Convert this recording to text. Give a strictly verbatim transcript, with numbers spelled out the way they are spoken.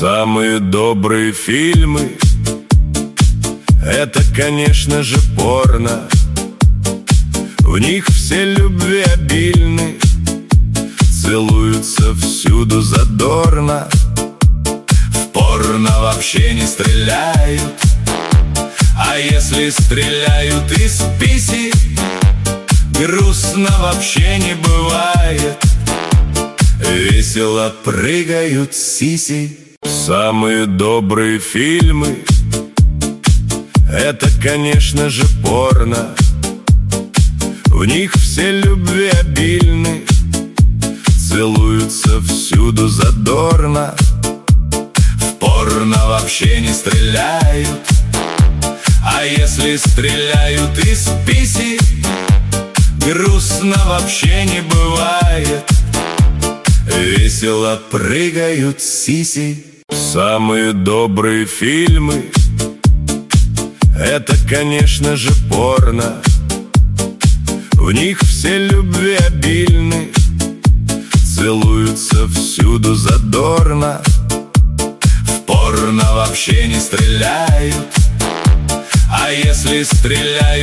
Самые добрые фильмы — это, конечно же, порно. В них все любви обильны, целуются всюду задорно. В порно вообще не стреляют, а если стреляют из писи, грустно вообще не бывает. Весело прыгают сиси. Самые добрые фильмы — это, конечно же, порно. В них все любви обильны, целуются всюду задорно. В порно вообще не стреляют, а если стреляют из писи, грустно вообще не бывает. Весело прыгают сиси. Самые добрые фильмы — это, конечно же, порно. В них все любви обильны, целуются всюду задорно. В порно вообще не стреляют, а если стреляют